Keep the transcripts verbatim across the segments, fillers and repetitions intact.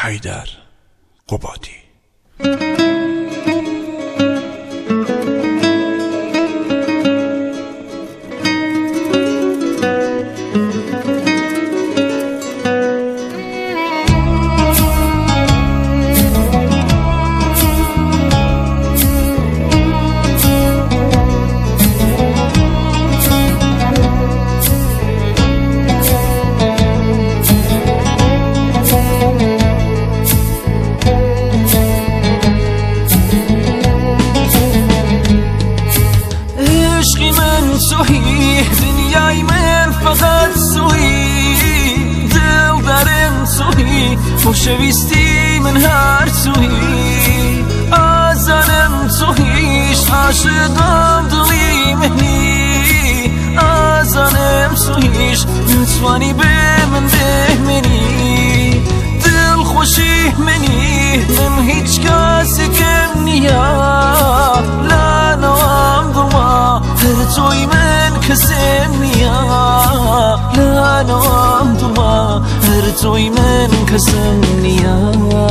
حیدر قبادی. سوی دنیای من فقط سوی دل دارم سوی خوشویستی من هر سوی آزانم سویش عاشقم دلی منی آزانم سویش نتوانی به من بهمنی دل خوشی منی من هیچ کسی کم نیا لانوام دلما هر توی من کسم نیا لانوام دلما هر توی من کسم نیا.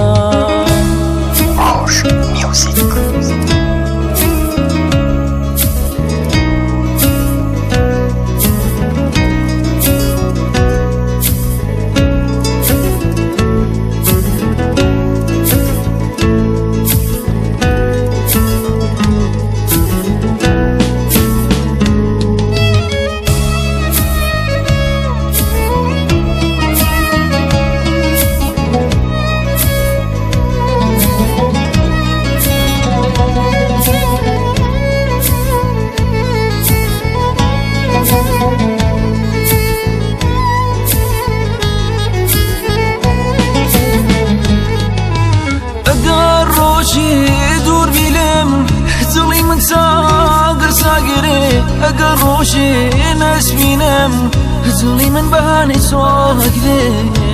Orange Music. دور بیلم دلی من ساگر ساگره اگر روشی نسبینم دلی من بهانه ساگره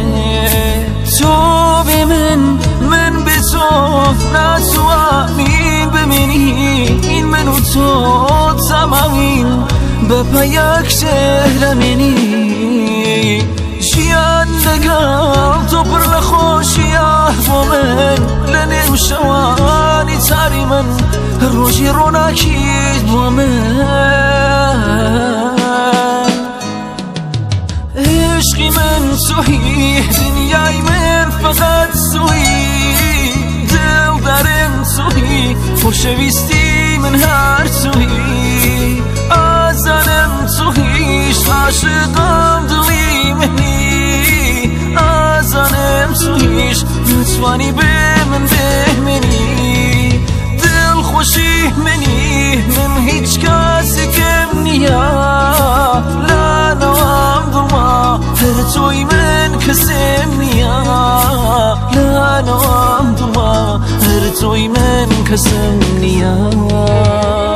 تو به من من به تو نسوا مین بمینی این من و تو تمامین به پیک شهر منی جیان لگل تو پر لخوشیه با من لنه و شوانی تاری من روشی روناکید با من عشقی من سوی دنیای من فقط سوی دل دارم سوی خوشویستی من هر سوی آزانم سویش عاشقم دلی منی آزانم سویش نتوانی به من بهمنی دل خوشی منی من هیچ کسی کم نیا لانوام دلما هر توی من کسم نیا لانوام دلما هر توی من کسم نیا.